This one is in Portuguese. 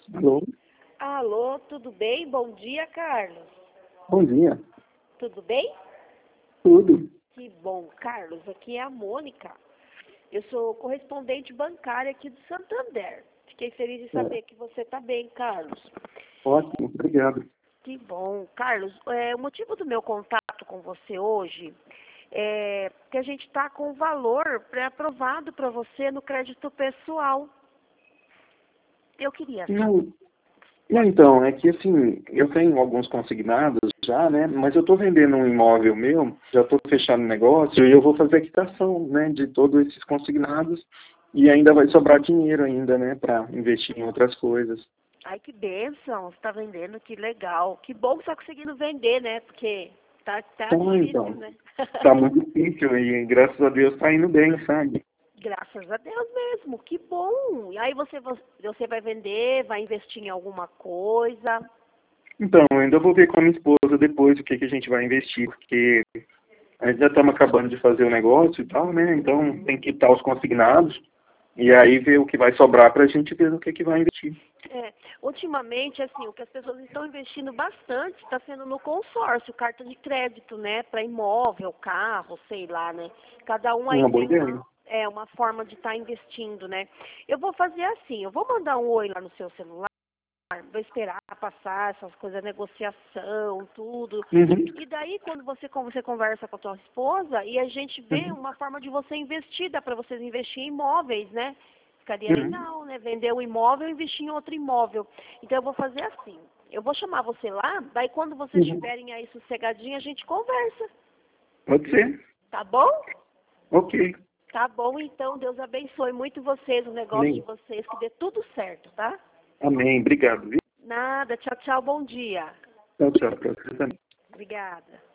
Alô? Alô, tudo bem? Bom dia, Carlos. Bom dia. Tudo bem? Tudo. Que bom, Carlos. Aqui é a Mônica. Eu sou correspondente bancária aqui do Santander. Fiquei feliz de saber que você está bem, Carlos. Ótimo, obrigado. Que bom. Carlos, o motivo do meu contato com você hoje é que a gente está com o valor pré-aprovado para você no crédito pessoal. Eu queria Não, então, é que assim, eu tenho alguns consignados já, né? Mas eu estou vendendo um imóvel meu, já estou fechando o negócio e eu vou fazer a quitação, né? De todos esses consignados e ainda vai sobrar dinheiro ainda, né? Para investir em outras coisas. Ai, que bênção, você está vendendo, que legal. Que bom que você está conseguindo vender, né? Porque tá difícil, Então, né? tá muito difícil e graças a Deus tá indo bem, sabe? Graças a Deus mesmo, que bom. E aí você vai vender, vai investir em alguma coisa. Então, eu ainda vou ver com a minha esposa depois o que que a gente vai investir, porque já estamos acabando de fazer o negócio e tal, né? Então tem que quitar os consignados e aí ver o que vai sobrar para a gente ver no que vai investir. Ultimamente, assim, o que as pessoas estão investindo bastante está sendo no consórcio, carta de crédito, né? Para imóvel, carro, sei lá, né? Cada um aí Uma boa tem ideia. uma forma de estar investindo, né? Eu vou fazer assim, eu vou mandar um oi lá no seu celular. Vou esperar passar essas coisas, negociação, tudo. Uhum. E daí, quando você conversa com a tua esposa e a gente vê Uhum. uma forma de você investir, dá para vocês investir em imóveis, né? Ficaria Uhum. legal, né? Vender um imóvel e investir em outro imóvel. Então, eu vou fazer assim. Eu vou chamar você lá, daí quando vocês Uhum. estiverem aí sossegadinho, a gente conversa. Pode ser. Tá bom? Ok. Tá bom, então. Deus abençoe muito vocês, o negócio de Amém. vocês, que dê tudo certo, tá? Amém. Obrigado. Viu? Nada. Tchau, tchau. Bom dia. Tchau, tchau. Pra você também. Obrigada.